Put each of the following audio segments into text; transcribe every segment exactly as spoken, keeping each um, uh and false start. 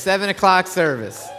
seven o'clock service.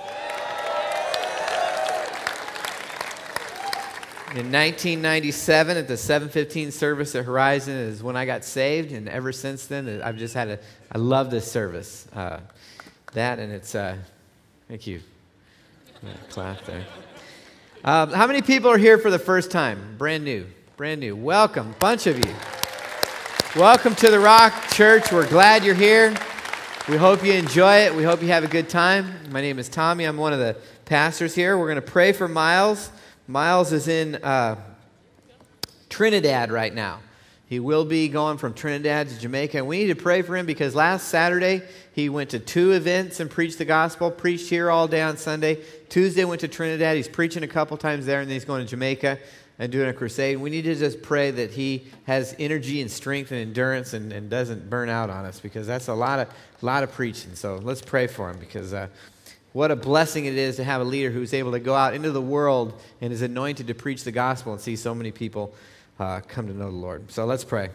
In nineteen ninety-seven, at the seven fifteen service at Horizon is when I got saved, and ever since then, I've just had a, I love this service. Uh, that, and it's, uh, thank you. Yeah, clap there. Um, how many people are here for the first time? Brand new, brand new. Welcome, bunch of you. Welcome to the Rock Church. We're glad you're here. We hope you enjoy it. We hope you have a good time. My name is Tommy. I'm one of the pastors here. We're going to pray for Miles. Miles is in uh, Trinidad right now. He will be going from Trinidad to Jamaica. And we need to pray for him because last Saturday he went to two events and preached the gospel, preached here all day on Sunday. Tuesday went to Trinidad. He's preaching a couple times there, and then he's going to Jamaica and doing a crusade. We need to just pray that he has energy and strength and endurance and, and doesn't burn out on us, because that's a lot of lot of preaching. So let's pray for him, because uh, what a blessing it is to have a leader who's able to go out into the world and is anointed to preach the gospel and see so many people uh, come to know the Lord. So let's pray.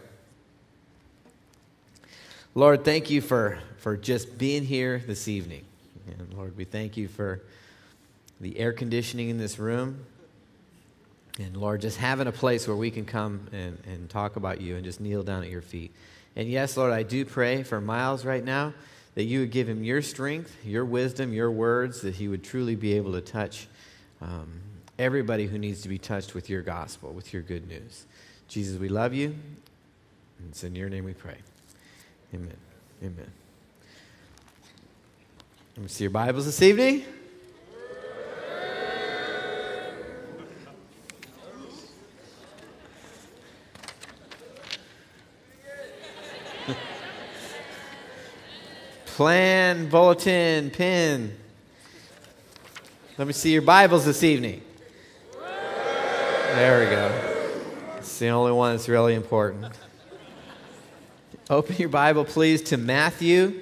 Lord, thank you for, for just being here this evening. And Lord, we thank you for the air conditioning in this room. And Lord, just having a place where we can come and, and talk about you and just kneel down at your feet. And yes, Lord, I do pray for Miles right now, that you would give him your strength, your wisdom, your words, that he would truly be able to touch um, everybody who needs to be touched with your gospel, with your good news. Jesus, we love you, and it's in your name we pray. Amen. Amen. Let me see your Bibles this evening. Plan, bulletin, pin. Let me see your Bibles this evening. There we go. It's the only one that's really important. Open your Bible, please, to Matthew.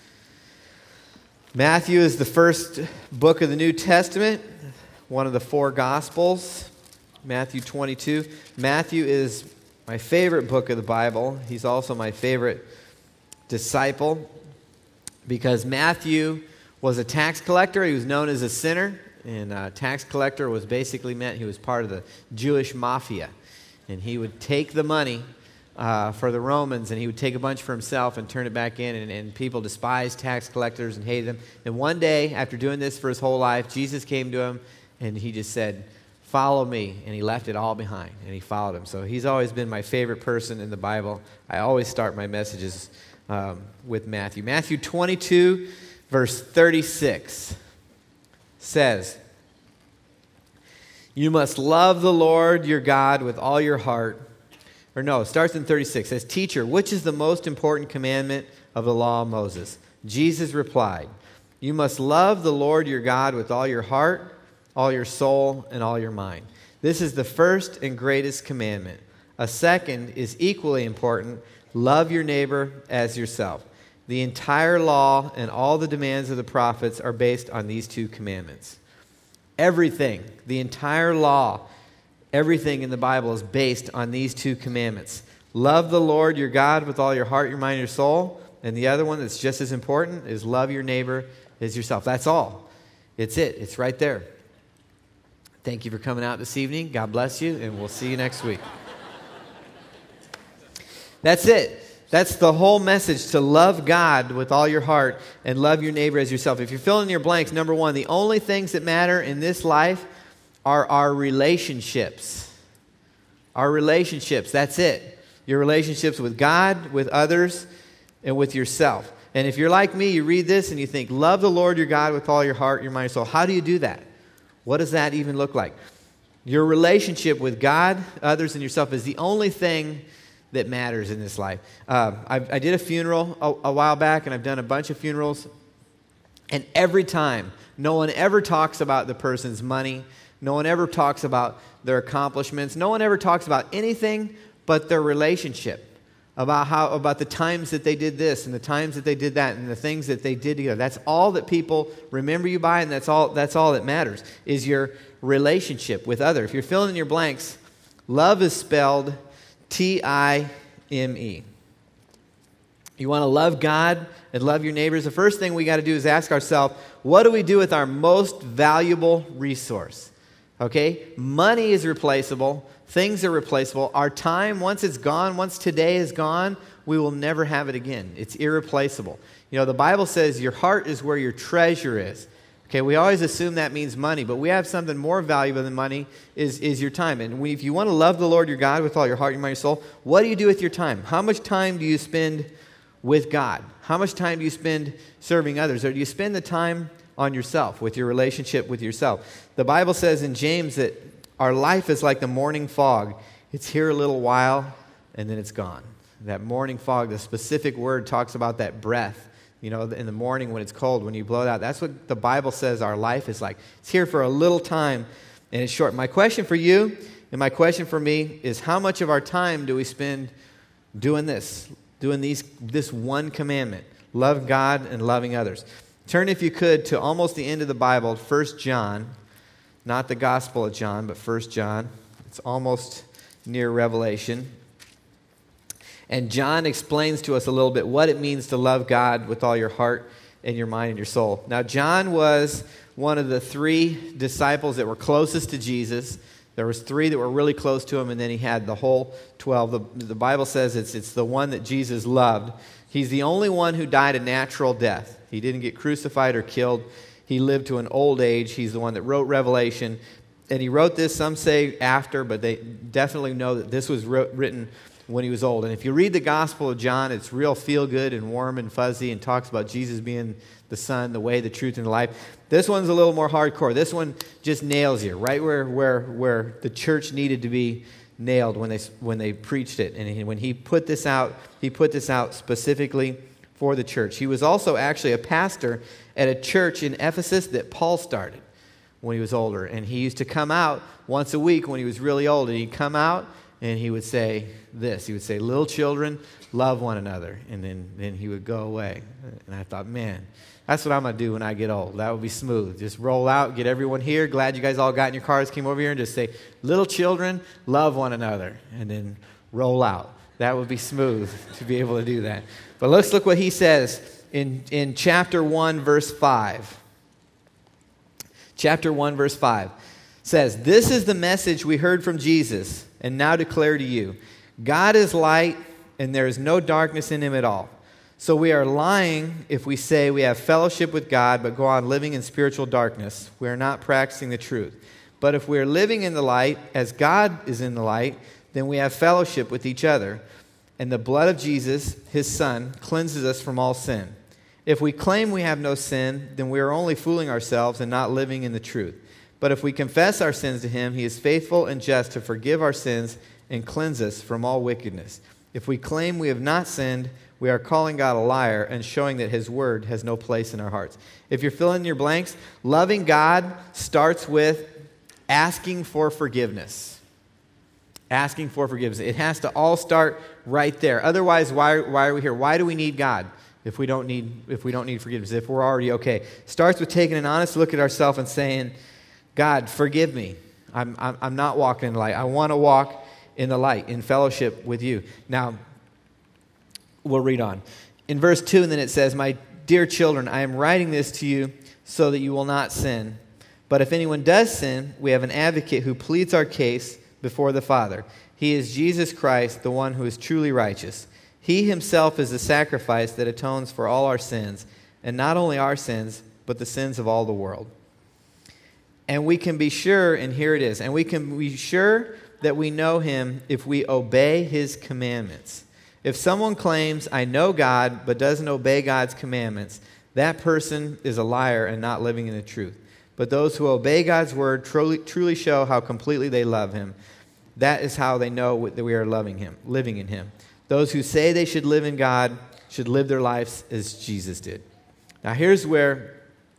Matthew is the first book of the New Testament, one of the four Gospels. Matthew twenty-two. Matthew is my favorite book of the Bible. He's also my favorite disciple, because Matthew was a tax collector. He was known as a sinner, and a tax collector was basically meant he was part of the Jewish mafia. And he would take the money uh, for the Romans, and he would take a bunch for himself and turn it back in, and, and people despised tax collectors and hated them. And one day, after doing this for his whole life, Jesus came to him, and he just said, "Follow me," and he left it all behind, and he followed him. So he's always been my favorite person in the Bible. I always start my messages Um, with Matthew. Matthew twenty-two, verse thirty-six says, "You must love the Lord your God with all your heart." Or no, it starts in thirty-six. It says, "Teacher, which is the most important commandment of the law of Moses?" Jesus replied, "You must love the Lord your God with all your heart, all your soul, and all your mind. This is the first and greatest commandment. A second is equally important. Love your neighbor as yourself. The entire law and all the demands of the prophets are based on these two commandments." Everything, the entire law, everything in the Bible is based on these two commandments. Love the Lord your God with all your heart, your mind, your soul. And the other one that's just as important is love your neighbor as yourself. That's all. It's it. It's right there. Thank you for coming out this evening. God bless you, and we'll see you next week. That's it. That's the whole message, to love God with all your heart and love your neighbor as yourself. If you're filling in your blanks, number one, the only things that matter in this life are our relationships. Our relationships, that's it. Your relationships with God, with others, and with yourself. And if you're like me, you read this and you think, love the Lord your God with all your heart, your mind, your soul. How do you do that? What does that even look like? Your relationship with God, others, and yourself is the only thing that matters in this life. Uh, I, I did a funeral a, a while back, and I've done a bunch of funerals. And every time, no one ever talks about the person's money. No one ever talks about their accomplishments. No one ever talks about anything but their relationship. About how about the times that they did this and the times that they did that and the things that they did together. That's all that people remember you by, and that's all that's all that matters, is your relationship with others. If you're filling in your blanks, love is spelled T I M E. You want to love God and love your neighbors. The first thing we got to do is ask ourselves, what do we do with our most valuable resource? Okay? Money is replaceable. Things are replaceable. Our time, once it's gone, once today is gone, we will never have it again. It's irreplaceable. You know, the Bible says your heart is where your treasure is. Okay, we always assume that means money, but we have something more valuable than money is, is your time. And we, if you want to love the Lord your God with all your heart, your mind, your soul, what do you do with your time? How much time do you spend with God? How much time do you spend serving others? Or do you spend the time on yourself, with your relationship with yourself? The Bible says in James that our life is like the morning fog. It's here a little while, and then it's gone. That morning fog, the specific word talks about that breath. You know, in the morning when it's cold, when you blow it out. That's what the Bible says our life is like. It's here for a little time, and it's short. My question for you and my question for me is, how much of our time do we spend doing this, doing these, this one commandment, love God and loving others? Turn, if you could, to almost the end of the Bible, First John, not the Gospel of John, but First John. It's almost near Revelation. And John explains to us a little bit what it means to love God with all your heart and your mind and your soul. Now, John was one of the three disciples that were closest to Jesus. There was three that were really close to him, and then he had the whole twelve. The, the Bible says it's, it's the one that Jesus loved. He's the only one who died a natural death. He didn't get crucified or killed. He lived to an old age. He's the one that wrote Revelation. And he wrote this, some say after, but they definitely know that this was wrote, written when he was old. And if you read the Gospel of John, it's real feel-good and warm and fuzzy and talks about Jesus being the Son, the way, the truth, and the life. This one's a little more hardcore. This one just nails you right where where where the church needed to be nailed when they when they preached it. And he, when he put this out, he put this out specifically for the church. He was also actually a pastor at a church in Ephesus that Paul started when he was older. And he used to come out once a week when he was really old. And he'd come out and he would say this. He would say, little children, love one another. And then, then he would go away. And I thought, man, that's what I'm going to do when I get old. That would be smooth. Just roll out, get everyone here. Glad you guys all got in your cars, came over here, and just say, little children, love one another. And then roll out. That would be smooth to be able to do that. But let's look what he says in, in chapter one, verse five. Chapter one, verse five says, this is the message we heard from Jesus and now declare to you. God is light, and there is no darkness in him at all. So we are lying if we say we have fellowship with God, but go on living in spiritual darkness. We are not practicing the truth. But if we are living in the light, as God is in the light, then we have fellowship with each other. And the blood of Jesus, his Son, cleanses us from all sin. If we claim we have no sin, then we are only fooling ourselves and not living in the truth. But if we confess our sins to him, he is faithful and just to forgive our sins and cleanse us from all wickedness. If we claim we have not sinned, we are calling God a liar and showing that his word has no place in our hearts. If you're filling in your blanks, loving God starts with asking for forgiveness. Asking for forgiveness. It has to all start right there. Otherwise, why, why are we here? Why do we need God if we don't need, if we don't need forgiveness, if we're already okay? Starts with taking an honest look at ourselves and saying, God, forgive me. I'm, I'm, I'm not walking in the light. I want to walk in the light, in fellowship with you. Now, we'll read on. In verse two, and then it says, my dear children, I am writing this to you so that you will not sin. But if anyone does sin, we have an advocate who pleads our case before the Father. He is Jesus Christ, the one who is truly righteous. He himself is the sacrifice that atones for all our sins, and not only our sins, but the sins of all the world. And we can be sure, and here it is, and we can be sure that we know him if we obey his commandments. If someone claims, I know God, but doesn't obey God's commandments, that person is a liar and not living in the truth. But those who obey God's word truly, truly show how completely they love him. That is how they know that we are loving him, living in him. Those who say they should live in God should live their lives as Jesus did. Now here's where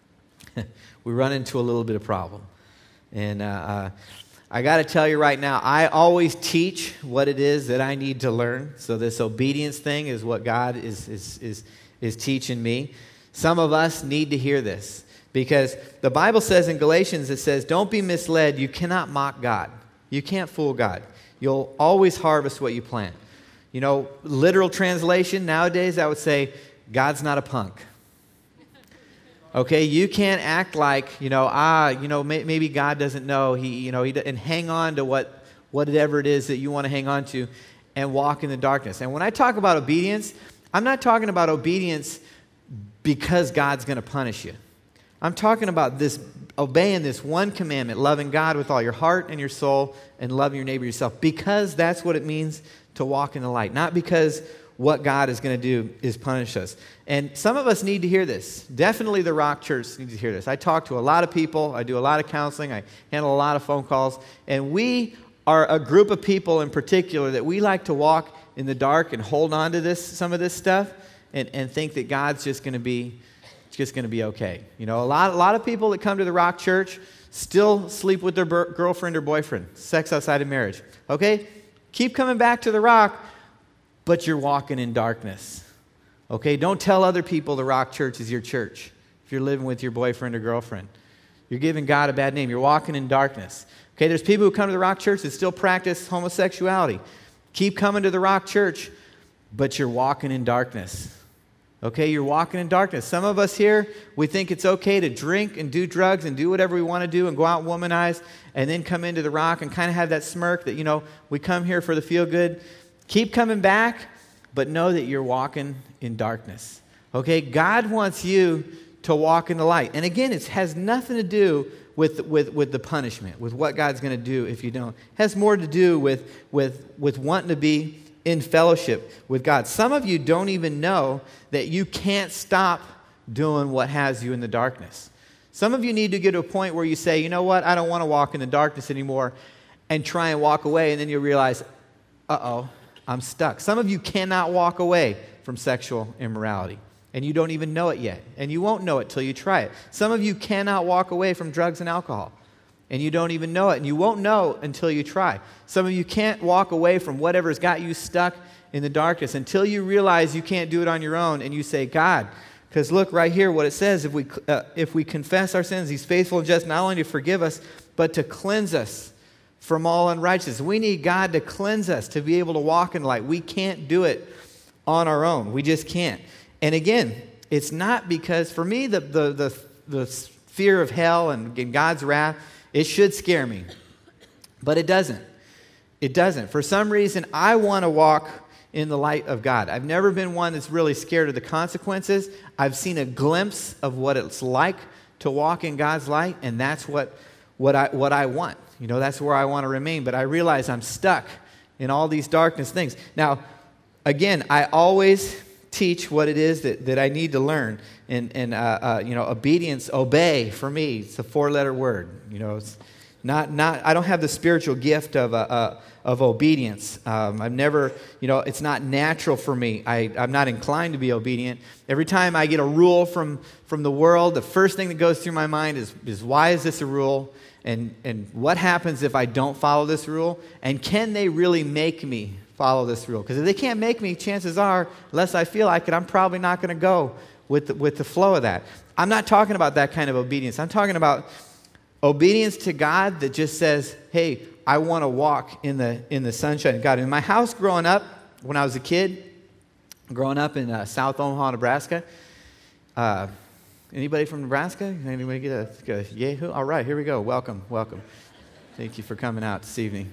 we run into a little bit of problem. And uh, uh, I got to tell you right now, I always teach what it is that I need to learn. So this obedience thing is what God is is is is teaching me. Some of us need to hear this because the Bible says in Galatians, it says, don't be misled. You cannot mock God. You can't fool God. You'll always harvest what you plant. You know, literal translation nowadays, I would say, God's not a punk. Okay, you can't act like, you know, ah, you know, may, maybe God doesn't know, he, you know, he, and hang on to what, whatever it is that you want to hang on to and walk in the darkness. And when I talk about obedience, I'm not talking about obedience because God's going to punish you. I'm talking about this, obeying this one commandment, loving God with all your heart and your soul and loving your neighbor yourself, because that's what it means to walk in the light, not because what God is going to do is punish us. And some of us need to hear this. Definitely the Rock Church needs to hear this. I talk to a lot of people. I do a lot of counseling. I handle a lot of phone calls. And we are a group of people in particular that we like to walk in the dark and hold on to this, some of this stuff and, and think that God's just going to be just going to be okay. You know, a lot, a lot of people that come to the Rock Church still sleep with their ber- girlfriend or boyfriend, sex outside of marriage. Okay? Keep coming back to the Rock, but you're walking in darkness. Okay? Don't tell other people the Rock Church is your church if you're living with your boyfriend or girlfriend. You're giving God a bad name. You're walking in darkness. Okay? There's people who come to the Rock Church that still practice homosexuality. Keep coming to the Rock Church, but you're walking in darkness. Okay, you're walking in darkness. Some of us here, we think it's okay to drink and do drugs and do whatever we want to do and go out and womanize and then come into the Rock and kind of have that smirk that, you know, we come here for the feel good. Keep coming back, but know that you're walking in darkness. Okay, God wants you to walk in the light. And again, it has nothing to do with, with, with the punishment, with what God's going to do if you don't. It has more to do with, with, with wanting to be in fellowship with God. Some of you don't even know that you can't stop doing what has you in the darkness. Some of you need to get to a point where you say, you know what, I don't want to walk in the darkness anymore, and try and walk away, and then you realize, uh-oh, I'm stuck. Some of you cannot walk away from sexual immorality, and you don't even know it yet, and you won't know it till you try it. Some of you cannot walk away from drugs and alcohol, and you don't even know it, and you won't know until you try. Some of you can't walk away from whatever's got you stuck in the darkness until you realize you can't do it on your own, and you say, God, because look right here what it says, if we uh, if we confess our sins, He's faithful and just not only to forgive us, but to cleanse us from all unrighteousness. We need God to cleanse us to be able to walk in light. We can't do it on our own. We just can't. And again, it's not because, for me, the the the, the fear of hell and, and God's wrath, it should scare me, but it doesn't. It doesn't. For some reason, I want to walk in the light of God. I've never been one that's really scared of the consequences. I've seen a glimpse of what it's like to walk in God's light, and that's what, what, I, what I want. You know, that's where I want to remain, but I realize I'm stuck in all these darkness things. Now, again, I always teach what it is that, that I need to learn. And, and uh, uh, you know, obedience, obey, for me, it's a four-letter word. You know, it's not, not, I don't have the spiritual gift of, uh, uh, of obedience. Um, I've never, you know, it's not natural for me. I, I'm not inclined to be obedient. Every time I get a rule from, from the world, the first thing that goes through my mind is, is why is this a rule? And, and what happens if I don't follow this rule? And can they really make me follow this rule? Because if they can't make me, chances are, unless I feel like it, I'm probably not going to go with the, with the flow of that. I'm not talking about that kind of obedience. I'm talking about obedience to God that just says, hey, I want to walk in the in the sunshine of God. In my house growing up, when I was a kid, growing up in uh, South Omaha, Nebraska, uh, anybody from Nebraska? Anybody get a, get a yay-hoo? All right, here we go. Welcome, welcome. Thank you for coming out this evening.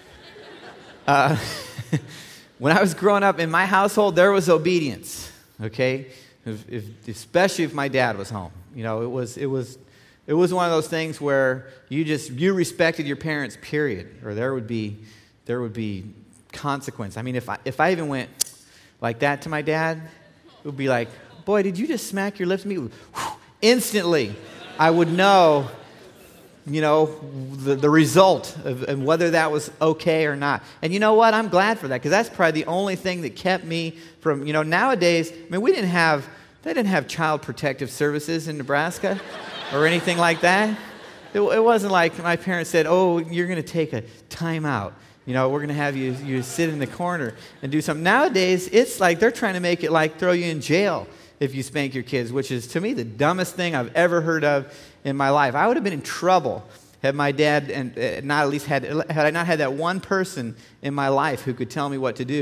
Uh, when I was growing up, in my household, there was obedience, okay? If, if, especially if my dad was home. You know, it was it was it was one of those things where you just you respected your parents, period, or there would be there would be consequence. I mean, if I if I even went like that to my dad, it would be like, boy, did you just smack your lips at me? Instantly, I would know, you know, the, the result of and whether that was okay or not. And you know what? I'm glad for that, because that's probably the only thing that kept me from, you know, nowadays, I mean, we didn't have, they didn't have child protective services in Nebraska or anything like that. It, it wasn't like my parents said, oh, you're going to take a time out. You know, we're going to have you, you sit in the corner and do something. Nowadays, it's like they're trying to make it like throw you in jail if you spank your kids, which is, to me, the dumbest thing I've ever heard of in my life. I would have been in trouble had my dad and uh, not at least had had I not had that one person in my life who could tell me what to do.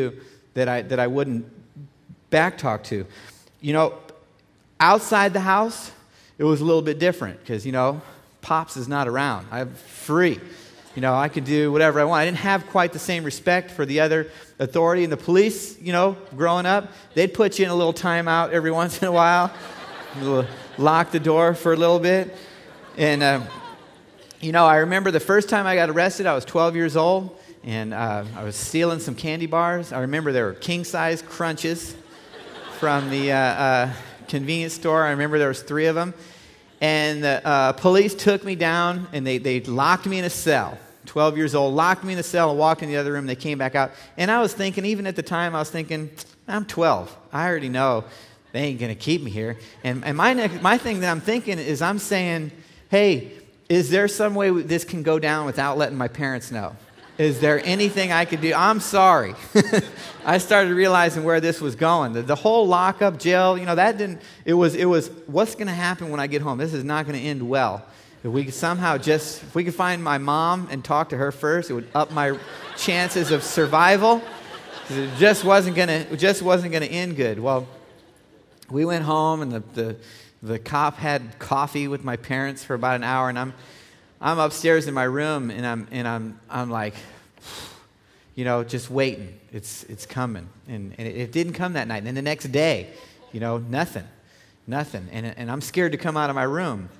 that I that I wouldn't back talk to. You know, outside the house, it was a little bit different because, you know, Pops is not around. I'm free. You know, I could do whatever I want. I didn't have quite the same respect for the other authority. And the police, you know, growing up, they'd put you in a little timeout every once in a while, lock the door for a little bit. And, uh, you know, I remember the first time I got arrested, I was twelve years old, and uh, I was stealing some candy bars. I remember there were king-size Crunches from the uh, uh, convenience store. I remember there was three of them. And the uh, police took me down, and they, they locked me in a cell. twelve years old, locked me in a cell and walked in the other room. They came back out. And I was thinking, even at the time, I was thinking, I'm twelve. I already know they ain't going to keep me here. And, and my, next, my thing that I'm thinking is I'm saying, hey, is there some way this can go down without letting my parents know? Is there anything I could do? I'm sorry. I started realizing where this was going. The, the whole lockup, jail, you know, that didn't, it was, it was, what's going to happen when I get home? This is not going to end well. If we could somehow just, if we could find my mom and talk to her first, it would up my chances of survival. It just wasn't going to, it just wasn't going to end good. Well, we went home, and the, the, the cop had coffee with my parents for about an hour, and I'm, I'm upstairs in my room, and I'm and I'm I'm like, you know, just waiting. It's it's coming, and, and it, it didn't come that night. And then the next day, you know, nothing, nothing, and and I'm scared to come out of my room.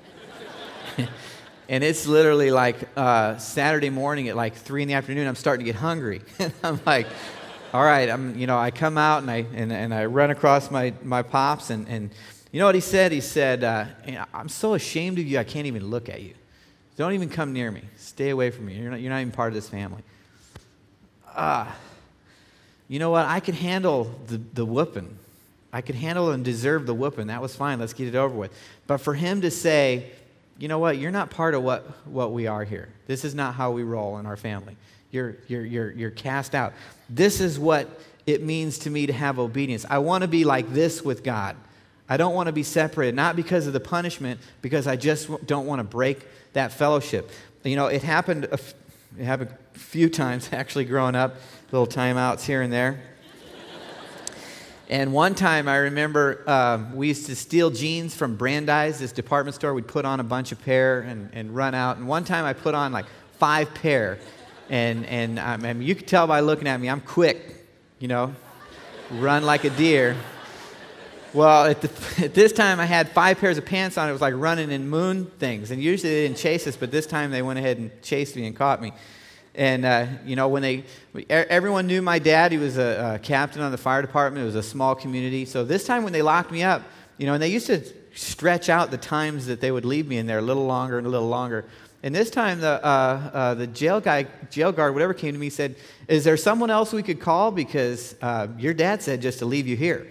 And it's literally like uh, Saturday morning at like three in the afternoon. I'm starting to get hungry, and I'm like, all right, I'm you know I come out and I and, and I run across my my pops, and and you know what he said? He said, uh, I'm so ashamed of you, I can't even look at you. Don't even come near me. Stay away from me. You're not, you're not even part of this family. Ah, uh, you know what? I could handle the, the whooping. I could handle and deserve the whooping. That was fine. Let's get it over with. But for him to say, you know what? You're not part of what, what we are here. This is not how we roll in our family. You're, you're, you're, you're cast out. This is what it means to me to have obedience. I want to be like this with God. I don't want to be separated, not because of the punishment, because I just don't want to break that fellowship. You know, it happened a, f- it happened a few times, actually, growing up, little timeouts here and there. And one time, I remember um, we used to steal jeans from Brandeis, this department store. We'd put on a bunch of pair and, and run out. And one time, I put on like five pair. And, and um, I mean, you could tell by looking at me, I'm quick, you know, run like a deer. Well, at, the, at this time, I had five pairs of pants on. It was like running in moon things. And usually they didn't chase us, but this time they went ahead and chased me and caught me. And, uh, you know, when they, everyone knew my dad. He was a, a captain on the fire department. It was a small community. So this time when they locked me up, you know, and they used to stretch out the times that they would leave me in there a little longer and a little longer. And this time the, uh, uh, the jail guy, jail guard, whatever, came to me and said, is there someone else we could call? Because uh, your dad said just to leave you here.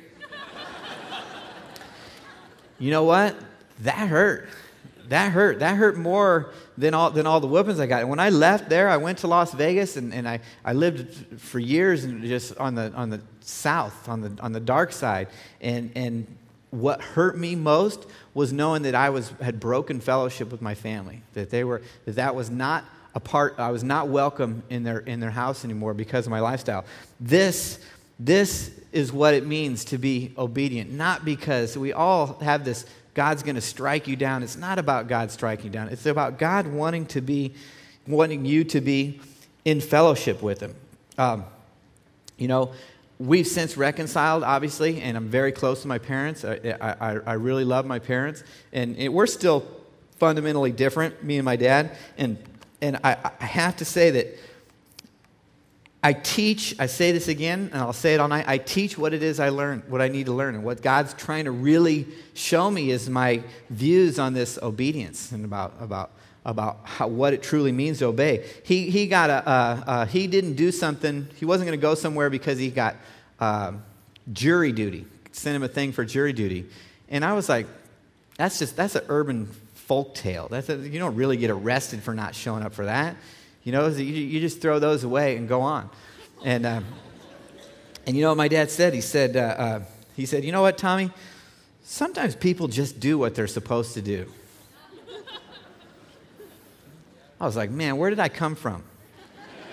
You know what? That hurt. That hurt. That hurt more than all than all the whoopings I got. And when I left there, I went to Las Vegas, and, and I, I lived for years and just on the on the south, on the on the dark side. And and what hurt me most was knowing that I was had broken fellowship with my family. That they were that that was not a part. I was not welcome in their in their house anymore because of my lifestyle. This. This is what it means to be obedient, not because we all have this, God's going to strike you down. It's not about God striking you down. It's about God wanting to be, wanting you to be in fellowship with Him. Um, you know, we've since reconciled, obviously, and I'm very close to my parents. I, I, I really love my parents, and it, we're still fundamentally different, me and my dad. And and I, I have to say that I teach, I say this again, and I'll say it all night, I teach what it is I learn, what I need to learn. And what God's trying to really show me is my views on this obedience and about about about how, what it truly means to obey. He he got a, uh, uh, he didn't do something, he wasn't going to go somewhere because he got uh, jury duty, sent him a thing for jury duty. And I was like, that's just, that's an urban folk tale. That's a, you don't really get arrested for not showing up for that. You know, you, you just throw those away and go on. And um, and you know what my dad said? He said, uh, uh, he said, you know what, Tommy? Sometimes people just do what they're supposed to do. I was like, man, where did I come from?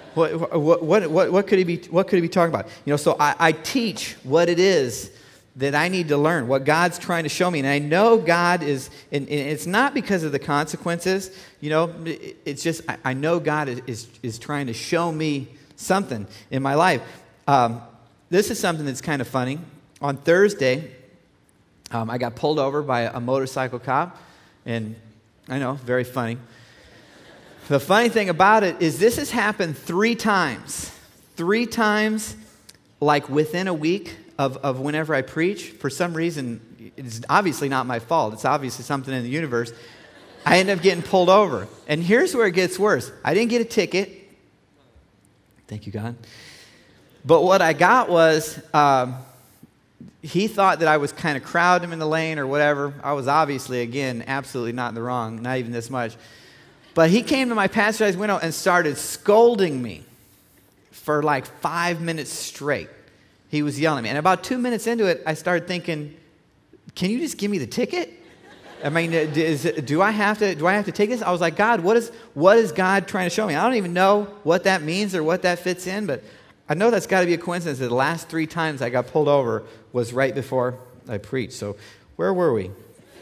What, what, what, what, what could he be, what could he be talking about? You know, so I, I teach what it is that I need to learn, what God's trying to show me. And I know God is, and, and it's not because of the consequences, you know, it, it's just, I, I know God is, is, is trying to show me something in my life. Um, this is something that's kind of funny. On Thursday, um, I got pulled over by a, a motorcycle cop, and I know, very funny. The funny thing about it is this has happened three times. Three times, like within a week of, of whenever I preach. For some reason, it's obviously not my fault. It's obviously something in the universe. I end up getting pulled over. And here's where it gets worse. I didn't get a ticket. Thank you, God. But what I got was, um, he thought that I was kind of crowding him in the lane or whatever. I was obviously, again, absolutely not in the wrong, not even this much. But he came to my passenger window and started scolding me for like five minutes straight. He was yelling at me. And about two minutes into it, I started thinking, can you just give me the ticket? I mean, is, do I have to do I have to take this? I was like, God, what is what is God trying to show me? I don't even know what that means or what that fits in, but I know that's got to be a coincidence that the last three times I got pulled over was right before I preached. So where were we?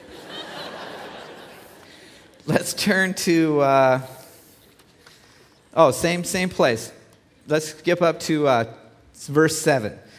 Let's turn to, uh, oh, same same place. Let's skip up to uh, verse seven. It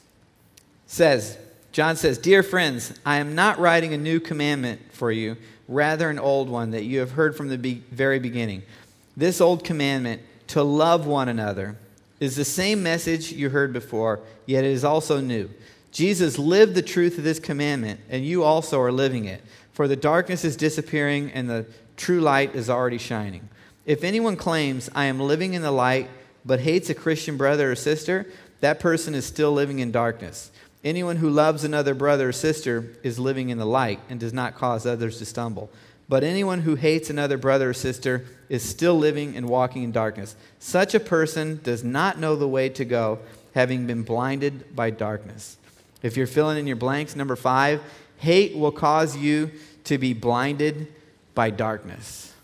says, John says, "Dear friends, I am not writing a new commandment for you, rather an old one that you have heard from the be- very beginning. This old commandment, to love one another, is the same message you heard before, yet it is also new. Jesus lived the truth of this commandment, and you also are living it. For the darkness is disappearing, and the true light is already shining. If anyone claims, I am living in the light, but hates a Christian brother or sister, that person is still living in darkness. Anyone who loves another brother or sister is living in the light and does not cause others to stumble. But anyone who hates another brother or sister is still living and walking in darkness. Such a person does not know the way to go, having been blinded by darkness." If you're filling in your blanks, number five, hate will cause you to be blinded by darkness.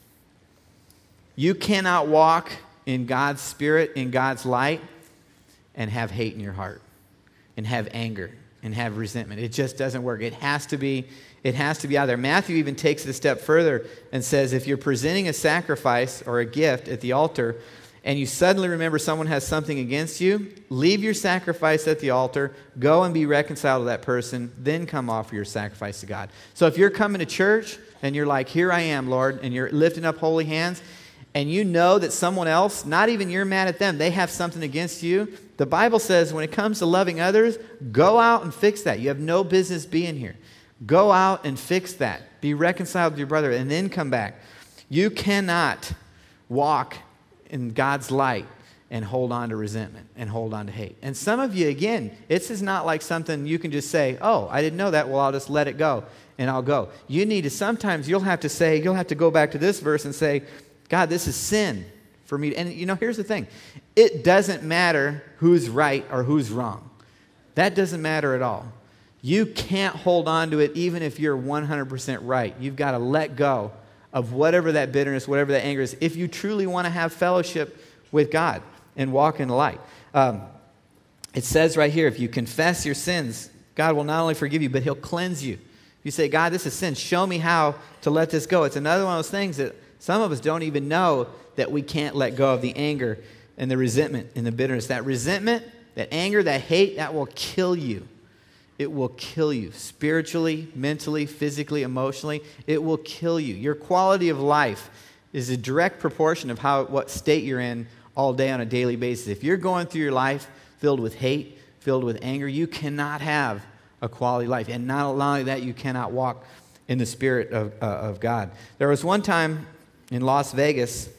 You cannot walk in God's spirit, in God's light, and have hate in your heart, and have anger, and have resentment. It just doesn't work. It has to be, it has to be out there. Matthew even takes it a step further and says, if you're presenting a sacrifice or a gift at the altar, and you suddenly remember someone has something against you, leave your sacrifice at the altar, go and be reconciled to that person, then come offer your sacrifice to God. So if you're coming to church and you're like, here I am, Lord, and you're lifting up holy hands, and you know that someone else, not even you're mad at them, they have something against you, the Bible says when it comes to loving others, go out and fix that. You have no business being here. Go out and fix that. Be reconciled with your brother and then come back. You cannot walk in God's light and hold on to resentment and hold on to hate. And some of you, again, this is not like something you can just say, oh, I didn't know that, well, I'll just let it go and I'll go. You need to, sometimes you'll have to say, you'll have to go back to this verse and say, God, this is sin for me. And you know, here's the thing. It doesn't matter who's right or who's wrong. That doesn't matter at all. You can't hold on to it even if you're one hundred percent right. You've got to let go of whatever that bitterness, whatever that anger is, if you truly want to have fellowship with God and walk in the light. Um, it says right here, if you confess your sins, God will not only forgive you, but He'll cleanse you. If you say, God, this is sin, show me how to let this go. It's another one of those things that some of us don't even know that we can't let go of the anger and the resentment and the bitterness. That resentment, that anger, that hate, that will kill you. It will kill you spiritually, mentally, physically, emotionally. It will kill you. Your quality of life is a direct proportion of how what state you're in all day on a daily basis. If you're going through your life filled with hate, filled with anger, you cannot have a quality life. And not only that, you cannot walk in the Spirit of, uh, of God. There was one time in Las Vegas,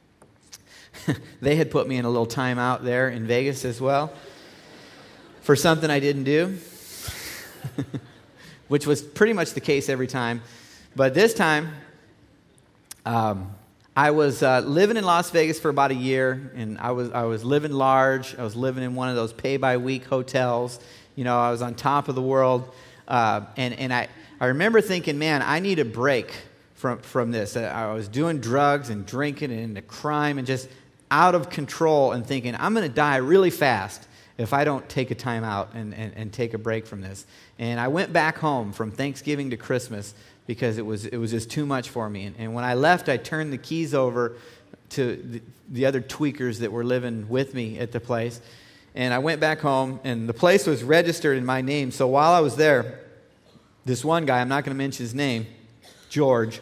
they had put me in a little timeout there in Vegas as well for something I didn't do. Which was pretty much the case every time. But this time, um, I was uh, living in Las Vegas for about a year, and I was I was living large. I was living in one of those pay-by-week hotels. You know, I was on top of the world. Uh, and and I, I remember thinking, man, I need a break from, from this. I was doing drugs and drinking and into crime and just out of control and thinking, I'm going to die really fast if I don't take a time out and, and, and take a break from this. And I went back home from Thanksgiving to Christmas because it was it was just too much for me. And, and when I left, I turned the keys over to the, the other tweakers that were living with me at the place. And I went back home, and the place was registered in my name. So while I was there, this one guy, I'm not going to mention his name, George,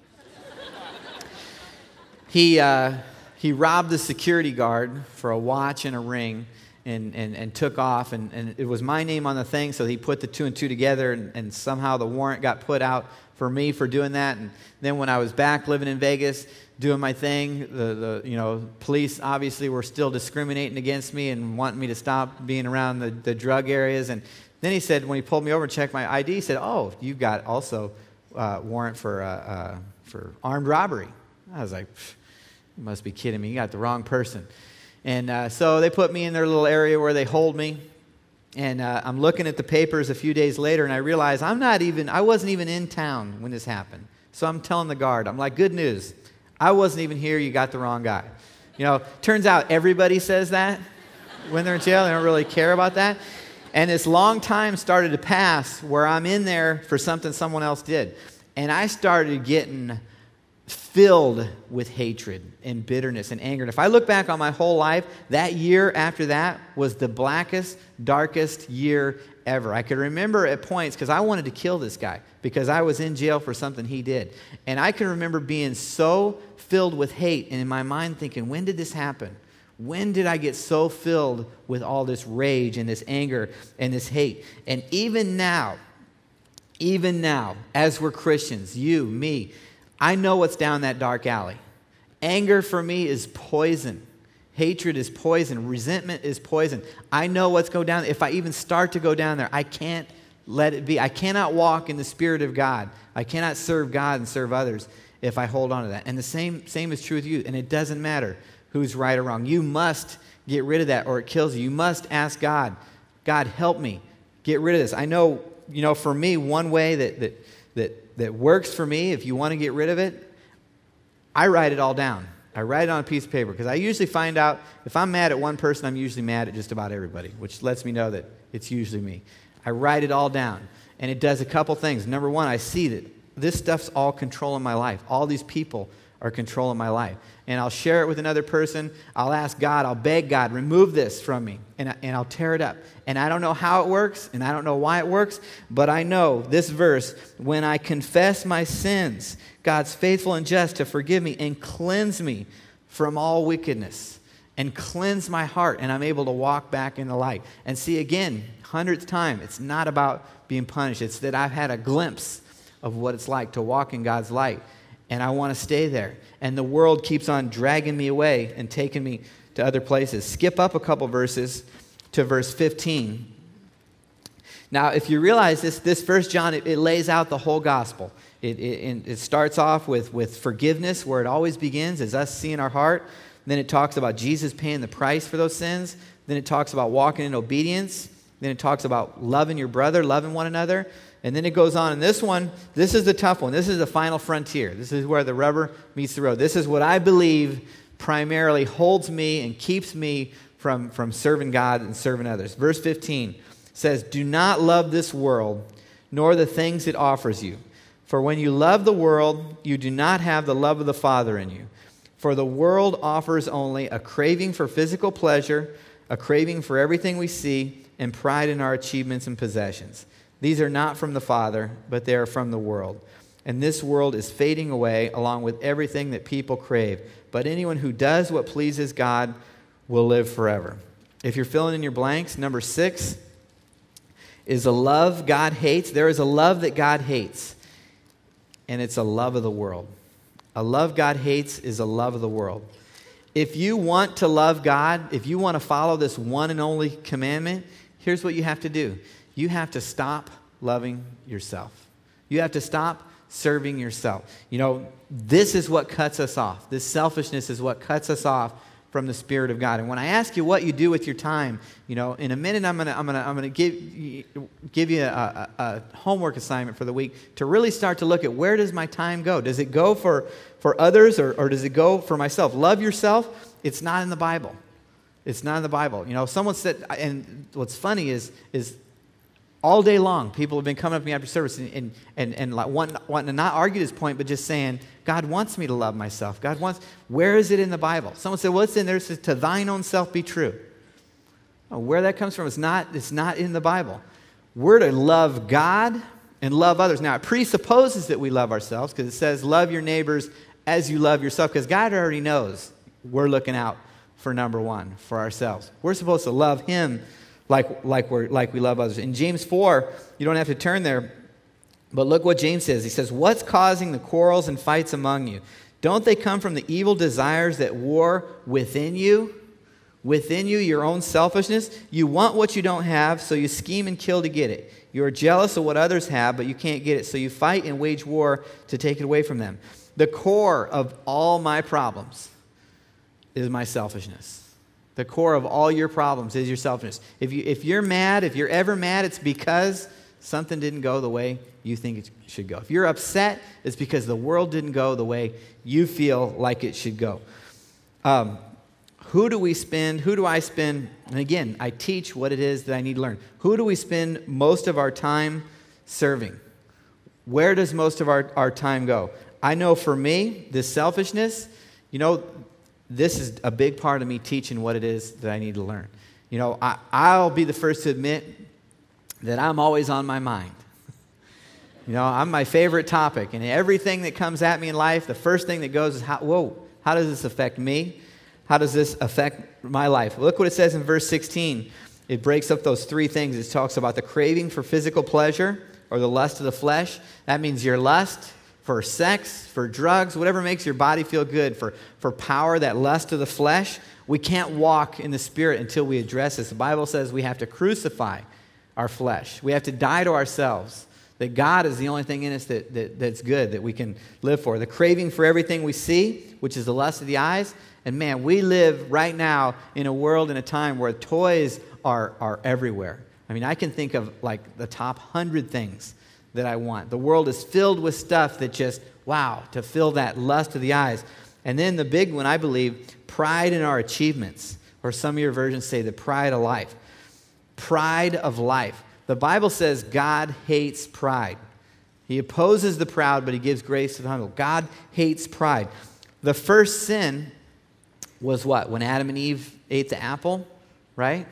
he uh, he robbed the security guard for a watch and a ring. And, and, and took off, and, and it was my name on the thing, so he put the two and two together, and, and somehow the warrant got put out for me for doing that. And then when I was back living in Vegas, doing my thing, the, the you know police obviously were still discriminating against me and wanting me to stop being around the, the drug areas. And then he said, when he pulled me over and checked my I D, he said, oh, you've got also uh, warrant for, uh, uh, for armed robbery. I was like, you must be kidding me. You got the wrong person. And uh, so they put me in their little area where they hold me. And uh, I'm looking at the papers a few days later, and I realize I'm not even, I wasn't even in town when this happened. So I'm telling the guard, I'm like, good news. I wasn't even here. You got the wrong guy. You know, turns out everybody says that when they're in jail. They don't really care about that. And this long time started to pass where I'm in there for something someone else did. And I started getting filled with hatred and bitterness and anger. And if I look back on my whole life, that year after that was the blackest, darkest year ever. I could remember at points, because I wanted to kill this guy because I was in jail for something he did. And I can remember being so filled with hate and in my mind thinking, when did this happen? When did I get so filled with all this rage and this anger and this hate? And even now, even now, as we're Christians, you, me, I know what's down that dark alley. Anger for me is poison. Hatred is poison. Resentment is poison. I know what's going down. If I even start to go down there, I can't let it be. I cannot walk in the Spirit of God. I cannot serve God and serve others if I hold on to that. And the same, same is true with you. And it doesn't matter who's right or wrong. You must get rid of that or it kills you. You must ask God, God, help me get rid of this. I know, you know, for me, one way that that that that works for me, if you want to get rid of it, I write it all down. I write it on a piece of paper because I usually find out if I'm mad at one person, I'm usually mad at just about everybody, which lets me know that it's usually me. I write it all down, and it does a couple things. Number one, I see that this stuff's all controlling my life. All these people are controlling my life. And I'll share it with another person. I'll ask God, I'll beg God, remove this from me, and, I, and I'll tear it up. And I don't know how it works, and I don't know why it works, but I know this verse, when I confess my sins, God's faithful and just to forgive me and cleanse me from all wickedness and cleanse my heart, and I'm able to walk back in the light. And see, again, hundredth time, it's not about being punished. It's that I've had a glimpse of what it's like to walk in God's light. And I want to stay there. And the world keeps on dragging me away and taking me to other places. Skip up a couple verses to verse fifteen. Now, if you realize this, this First John, it, it lays out the whole gospel. It, it, it starts off with, with forgiveness, where it always begins, is us seeing our heart. Then it talks about Jesus paying the price for those sins. Then it talks about walking in obedience. Then it talks about loving your brother, loving one another. And then it goes on, and this one, this is the tough one. This is the final frontier. This is where the rubber meets the road. This is what I believe primarily holds me and keeps me from, from serving God and serving others. Verse fifteen says, do not love this world, nor the things it offers you. For when you love the world, you do not have the love of the Father in you. For the world offers only a craving for physical pleasure, a craving for everything we see, and pride in our achievements and possessions. These are not from the Father, but they are from the world. And this world is fading away along with everything that people crave. But anyone who does what pleases God will live forever. If you're filling in your blanks, number six is a love God hates. There is a love that God hates, and it's a love of the world. A love God hates is a love of the world. If you want to love God, if you want to follow this one and only commandment, here's what you have to do. You have to stop loving yourself. You have to stop serving yourself. You know, this is what cuts us off. This selfishness is what cuts us off from the Spirit of God. And when I ask you what you do with your time, you know, in a minute I'm gonna I'm gonna I'm gonna give give you a, a, a homework assignment for the week to really start to look at where does my time go? Does it go for for others or, or does it go for myself? Love yourself. It's not in the Bible. It's not in the Bible. You know, someone said, and what's funny is is all day long, people have been coming up to me after service and and, and, and like wanting, wanting to not argue this point, but just saying, God wants me to love myself. God wants, where is it in the Bible? Someone said, well, it's in there. It says, to thine own self be true. Oh, where that comes from, it's not, it's not in the Bible. We're to love God and love others. Now, it presupposes that we love ourselves because it says, love your neighbors as you love yourself, because God already knows we're looking out for number one, for ourselves. We're supposed to love Him like, like, we're, like we love others. In James four, you don't have to turn there, but look what James says. He says, what's causing the quarrels and fights among you? Don't they come from the evil desires that war within you? Within you, your own selfishness? You want what you don't have, so you scheme and kill to get it. You are jealous of what others have, but you can't get it, so you fight and wage war to take it away from them. The core of all my problems is my selfishness. The core of all your problems is your selfishness. If, you, if you're mad, if you're ever mad, it's because something didn't go the way you think it should go. If you're upset, it's because the world didn't go the way you feel like it should go. Um, who do we spend, who do I spend, and again, I teach what it is that I need to learn. Who do we spend most of our time serving? Where does most of our, our time go? I know for me, this selfishness, you know, this is a big part of me teaching what it is that I need to learn. You know, I, I'll be the first to admit that I'm always on my mind. You know, I'm my favorite topic, and everything that comes at me in life, the first thing that goes is, how, whoa, how does this affect me? How does this affect my life? Look what it says in verse sixteen. It breaks up those three things. It talks about the craving for physical pleasure or the lust of the flesh. That means your lust for sex, for drugs, whatever makes your body feel good, for, for power, that lust of the flesh. We can't walk in the Spirit until we address this. The Bible says we have to crucify our flesh. We have to die to ourselves. That God is the only thing in us that, that, that's good, that we can live for. The craving for everything we see, which is the lust of the eyes. And man, we live right now in a world, in a time where toys are, are everywhere. I mean, I can think of like the top hundred things that I want. The world is filled with stuff that just, wow, to fill that lust of the eyes. And then the big one, I believe, pride in our achievements. Or some of your versions say the pride of life. Pride of life. The Bible says God hates pride. He opposes the proud, but He gives grace to the humble. God hates pride. The first sin was what? When Adam and Eve ate the apple, right?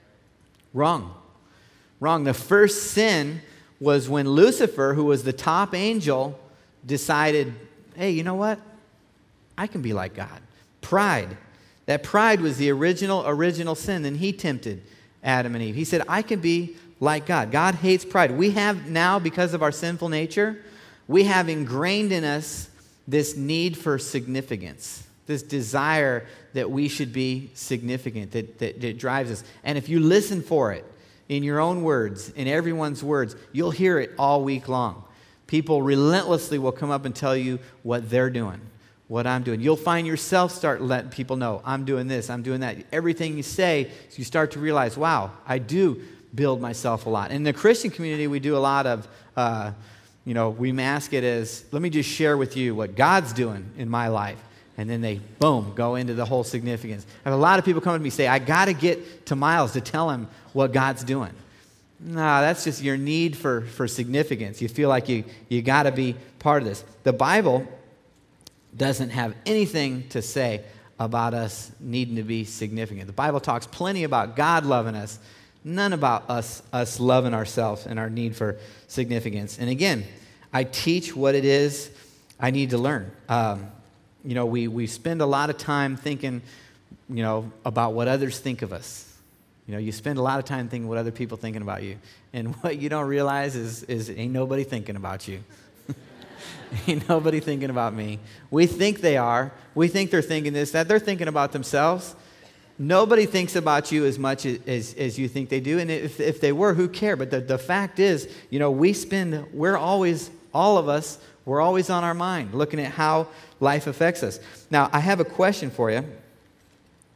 Wrong. Wrong. The first sin was when Lucifer, who was the top angel, decided, hey, you know what? I can be like God. Pride. That pride was the original, original sin. Then he tempted Adam and Eve. He said, I can be like God. God hates pride. We have now, because of our sinful nature, we have ingrained in us this need for significance, this desire that we should be significant, that, that, that drives us. And if you listen for it, in your own words, in everyone's words, you'll hear it all week long. People relentlessly will come up and tell you what they're doing, what I'm doing. You'll find yourself start letting people know, I'm doing this, I'm doing that. Everything you say, you start to realize, wow, I do build myself a lot. In the Christian community, we do a lot of, uh, you know, we mask it as, let me just share with you what God's doing in my life. And then they, boom, go into the whole significance. I have a lot of people come to me and say, I got to get to Miles to tell him what God's doing. No, that's just your need for, for significance. You feel like you, you got to be part of this. The Bible doesn't have anything to say about us needing to be significant. The Bible talks plenty about God loving us, none about us, us loving ourselves and our need for significance. And again, I teach what it is I need to learn. Um, You know, we, we spend a lot of time thinking, you know, about what others think of us. You know, you spend a lot of time thinking what other people thinking about you. And what you don't realize is, is ain't nobody thinking about you. Ain't nobody thinking about me. We think they are. We think they're thinking this, that. They're thinking about themselves. Nobody thinks about you as much as, as, as you think they do. And if, if they were, who cares? But the, the fact is, you know, we spend, we're always, all of us, we're always on our mind, looking at how life affects us. Now, I have a question for you.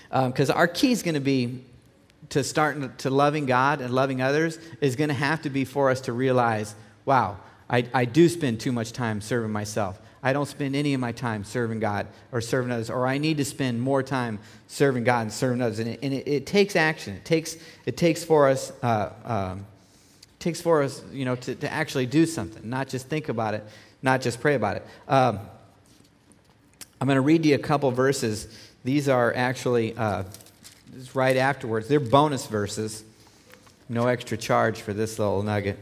Because um, our key is going to be to start to loving God and loving others is going to have to be for us to realize, wow, I, I do spend too much time serving myself. I don't spend any of my time serving God or serving others, or I need to spend more time serving God and serving others. And it, and it, it takes action. It takes it takes for us uh, um, takes for us, you know, to, to actually do something, not just think about it, not just pray about it. Um, I'm going to read you a couple verses. These are actually uh, right afterwards. They're bonus verses. No extra charge for this little nugget.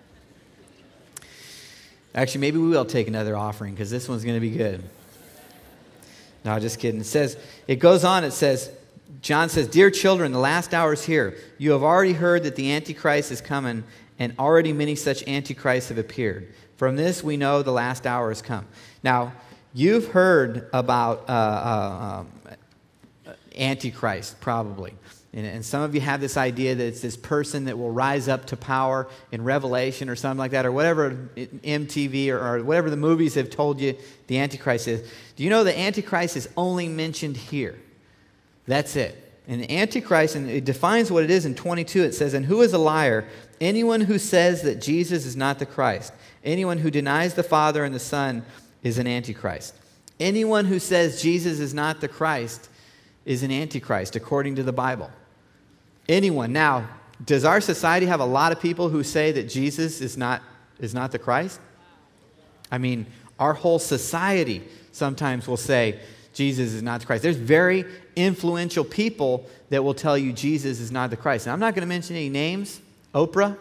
Actually, maybe we will take another offering because this one's going to be good. No, just kidding. It says, it goes on, it says, John says, "Dear children, the last hour is here. You have already heard that the Antichrist is coming, and already many such Antichrists have appeared. From this we know the last hour has come." Now, you've heard about uh, uh, um, Antichrist, probably. And, and some of you have this idea that it's this person that will rise up to power in Revelation or something like that, or whatever M T V or, or whatever the movies have told you the Antichrist is. Do you know the Antichrist is only mentioned here? That's it. And the Antichrist, and it defines what it is in twenty-two. It says, "And who is a liar? Anyone who says that Jesus is not the Christ. Anyone who denies the Father and the Son is an Antichrist." Anyone who says Jesus is not the Christ is an Antichrist, according to the Bible. Anyone. Now, does our society have a lot of people who say that Jesus is not is not the Christ? I mean, our whole society sometimes will say Jesus is not the Christ. There's very influential people that will tell you Jesus is not the Christ. And I'm not going to mention any names. Oprah.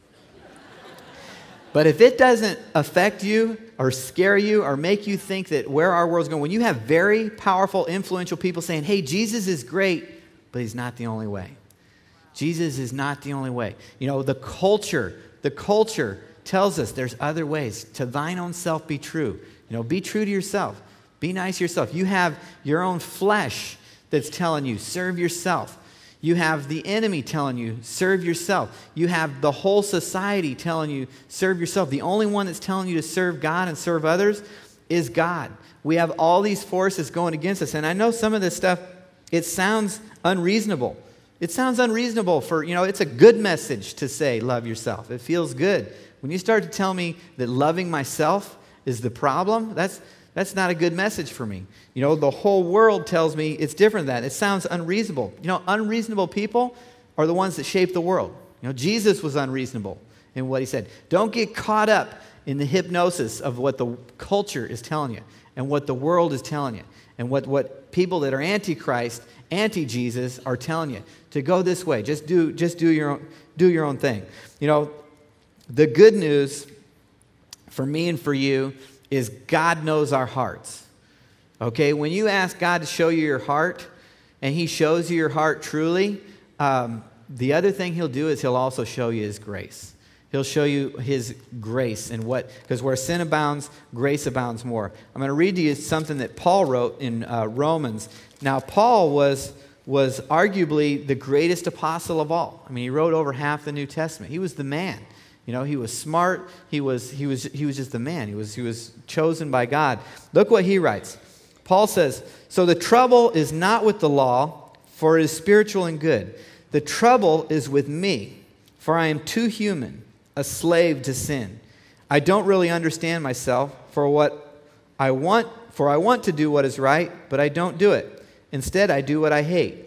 But if it doesn't affect you or scare you or make you think that where our world's going, when you have very powerful, influential people saying, hey, Jesus is great, but he's not the only way. Jesus is not the only way. You know, the culture, the culture tells us there's other ways. To thine own self be true. You know, be true to yourself. Be nice to yourself. You have your own flesh that's telling you, serve yourself. You have the enemy telling you, serve yourself. You have the whole society telling you, serve yourself. The only one that's telling you to serve God and serve others is God. We have all these forces going against us. And I know some of this stuff, it sounds unreasonable. It sounds unreasonable for, you know, it's a good message to say, love yourself. It feels good. When you start to tell me that loving myself is the problem, that's that's not a good message for me. You know, the whole world tells me it's different than that. It sounds unreasonable. You know, unreasonable people are the ones that shape the world. You know, Jesus was unreasonable in what he said. Don't get caught up in the hypnosis of what the culture is telling you and what the world is telling you and what, what people that are anti-Christ, anti-Jesus are telling you to go this way. Just do just do your own, do your own thing. You know, the good news for me and for you is God knows our hearts. Okay, when you ask God to show you your heart, and he shows you your heart truly, um, the other thing he'll do is he'll also show you his grace. He'll show you his grace and what, because where sin abounds, grace abounds more. I'm going to read to you something that Paul wrote in uh, Romans. Now, Paul was was arguably the greatest apostle of all. I mean, he wrote over half the New Testament. He was the man. You know, he was smart. He was he was he was just the man. He was he was chosen by God. Look what he writes. Paul says, "So the trouble is not with the law, for it is spiritual and good. The trouble is with me, for I am too human, a slave to sin. I don't really understand myself, for what I want, for I want to do what is right, but I don't do it. Instead, I do what I hate.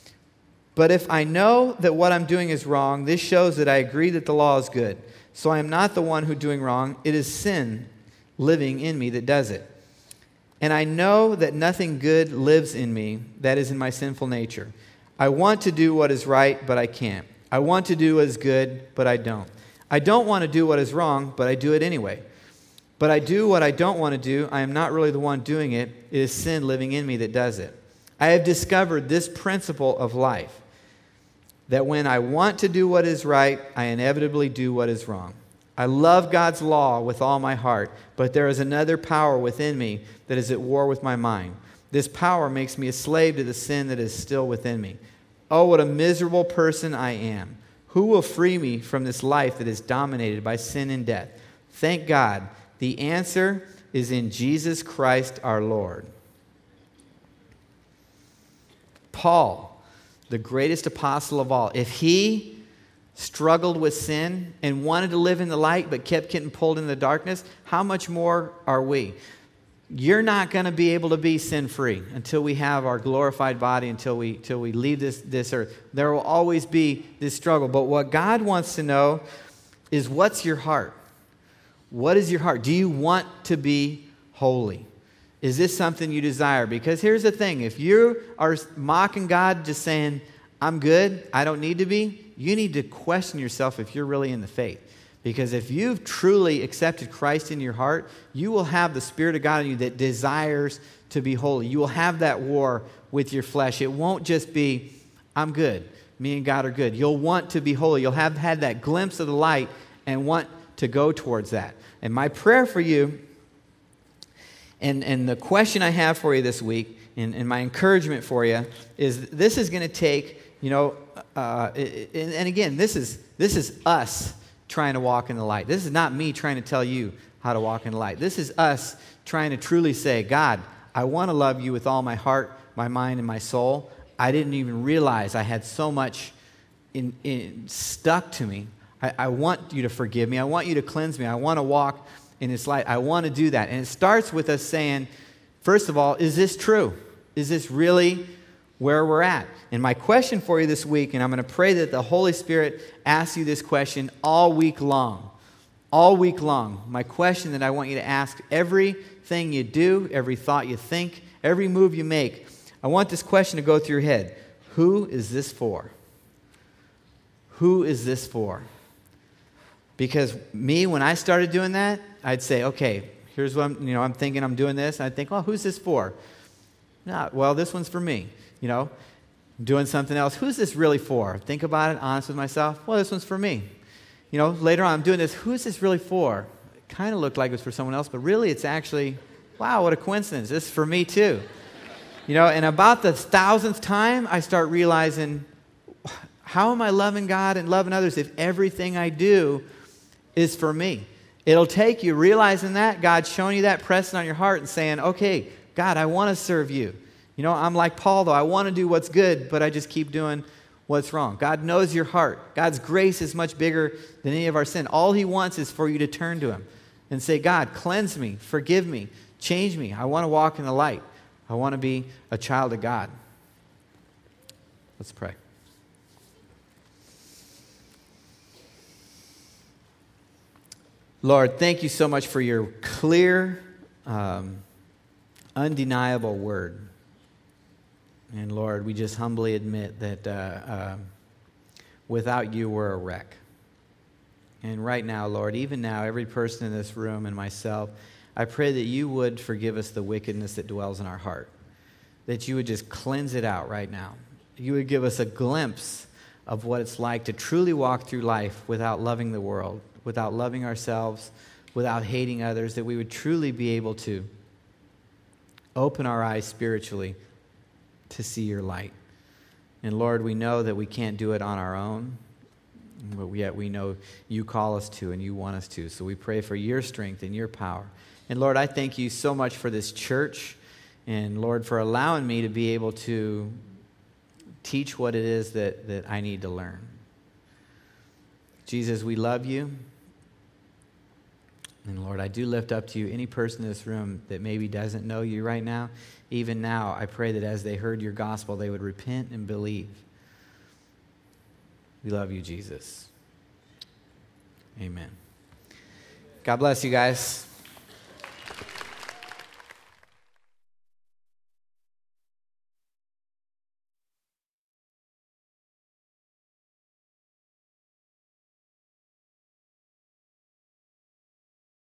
But if I know that what I'm doing is wrong, this shows that I agree that the law is good. So I am not the one who's doing wrong. It is sin living in me that does it. And I know that nothing good lives in me, that is in my sinful nature. I want to do what is right, but I can't. I want to do what is good, but I don't. I don't want to do what is wrong, but I do it anyway. But I do what I don't want to do. I am not really the one doing it. It is sin living in me that does it. I have discovered this principle of life, that when I want to do what is right, I inevitably do what is wrong. I love God's law with all my heart, but there is another power within me that is at war with my mind. This power makes me a slave to the sin that is still within me. Oh, what a miserable person I am. Who will free me from this life that is dominated by sin and death? Thank God. The answer is in Jesus Christ our Lord." Paul, the greatest apostle of all, if he struggled with sin and wanted to live in the light but kept getting pulled in the darkness, how much more are we? You're not going to be able to be sin-free until we have our glorified body, until we, until we leave this, this earth. There will always be this struggle. But what God wants to know is, what's your heart? What is your heart? Do you want to be holy? Is this something you desire? Because here's the thing. If you are mocking God, just saying, I'm good, I don't need to be, you need to question yourself if you're really in the faith. Because if you've truly accepted Christ in your heart, you will have the Spirit of God in you that desires to be holy. You will have that war with your flesh. It won't just be, I'm good, me and God are good. You'll want to be holy. You'll have had that glimpse of the light and want to go towards that. And my prayer for you, and, and the question I have for you this week, and, and my encouragement for you, is this is going to take, you know, uh, and, and again, this is this is us trying to walk in the light. This is not me trying to tell you how to walk in the light. This is us trying to truly say, God, I want to love you with all my heart, my mind, and my soul. I didn't even realize I had so much in, in, stuck to me. I, I want you to forgive me. I want you to cleanse me. I want to walk in this light. I want to do that. And it starts with us saying, first of all, is this true? Is this really where we're at? And my question for you this week, and I'm going to pray that the Holy Spirit asks you this question all week long. All week long. My question that I want you to ask everything you do, every thought you think, every move you make, I want this question to go through your head. Who is this for? Who is this for? Because me, when I started doing that, I'd say, okay, here's what I'm, you know, I'm thinking I'm doing this. And I'd think, oh, who's this for? No, well, this one's for me. You know, I'm doing something else. Who's this really for? Think about it, honest with myself. Well, this one's for me. You know, later on I'm doing this. Who's this really for? It kind of looked like it was for someone else, but really it's actually, wow, what a coincidence. This is for me too. You know, and about the thousandth time, I start realizing, how am I loving God and loving others if everything I do is for me? It'll take you realizing that, God showing you that, pressing on your heart and saying, okay, God, I want to serve you. You know, I'm like Paul, though. I want to do what's good, but I just keep doing what's wrong. God knows your heart. God's grace is much bigger than any of our sin. All he wants is for you to turn to him and say, God, cleanse me, forgive me, change me. I want to walk in the light. I want to be a child of God. Let's pray. Lord, thank you so much for your clear, um, undeniable word. And Lord, we just humbly admit that uh, uh, without you, we're a wreck. And right now, Lord, even now, every person in this room and myself, I pray that you would forgive us the wickedness that dwells in our heart. That you would just cleanse it out right now. You would give us a glimpse of what it's like to truly walk through life without loving the world, without loving ourselves, without hating others, that we would truly be able to open our eyes spiritually to see your light. And Lord, we know that we can't do it on our own, but yet we know you call us to and you want us to. So we pray for your strength and your power. And Lord, I thank you so much for this church, and Lord, for allowing me to be able to teach what it is that, that I need to learn. Jesus, we love you. And Lord, I do lift up to you any person in this room that maybe doesn't know you right now. Even now, I pray that as they heard your gospel, they would repent and believe. We love you, Jesus. Amen. God bless you guys.